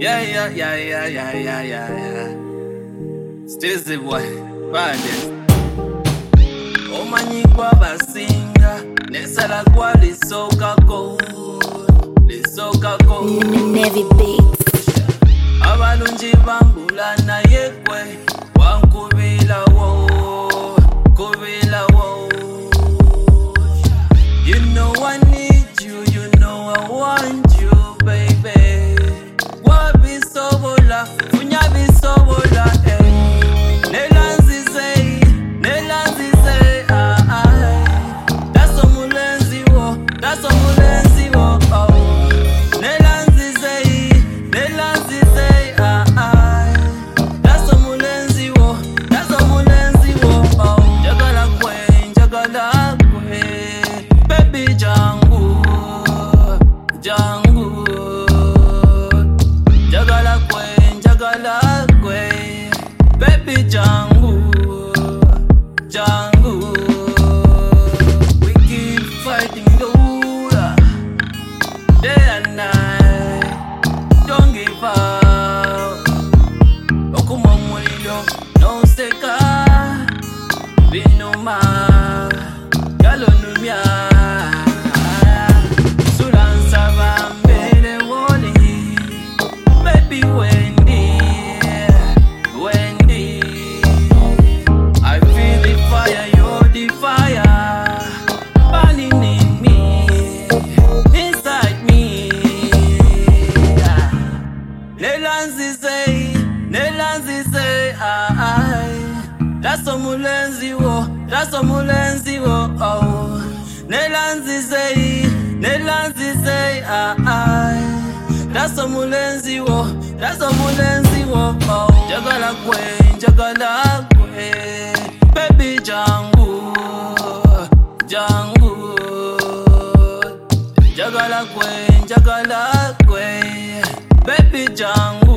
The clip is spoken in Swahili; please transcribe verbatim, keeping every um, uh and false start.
Yeah, yeah, yeah, yeah, yeah, yeah, yeah, yeah. Still boy, badest. Omanyi kwa basinga, nesala kwa lisoka ko, lisoka ko. Navy Beats. Abalungi bambula na yekwe, wankubila wo, kubila wo. You know I need you, you know I want you, baby. Wabi sobola, funyabi sobola, eh. Nelanzi say, nelanzi say, ah ah. That's a mulenzi wo, that's a mulenzi wo, oh. Nelanzi say, nelanzi say, ah ah. That's a mulenzi wo, that's a mulenzi wo, oh. Jagala kwe, jagala kwe, baby jangu, jangu. Jagala kwe, jagala kwe, baby jangu, jangu. We keep fighting the war, day and night. Don't give up. Okuma mulilo, no seka, binuma, galo numia. Sulansa bambele woli. Baby Wendy, Wendy, I feel the fire, you're the fire, burning in me, inside me. Nelanzi say, Nelanzi say, ah, that's a mulenzi wo, that's a mulenzi wo, oh. Nelanzi say, Nelanzi say, ah, ah. That's a mulenzi wo, that's a mulenzi wo, oh. Jagala kwe, jagala kwe, baby jangu, jangu. Jagala kwe, jagala kwe, baby jangu.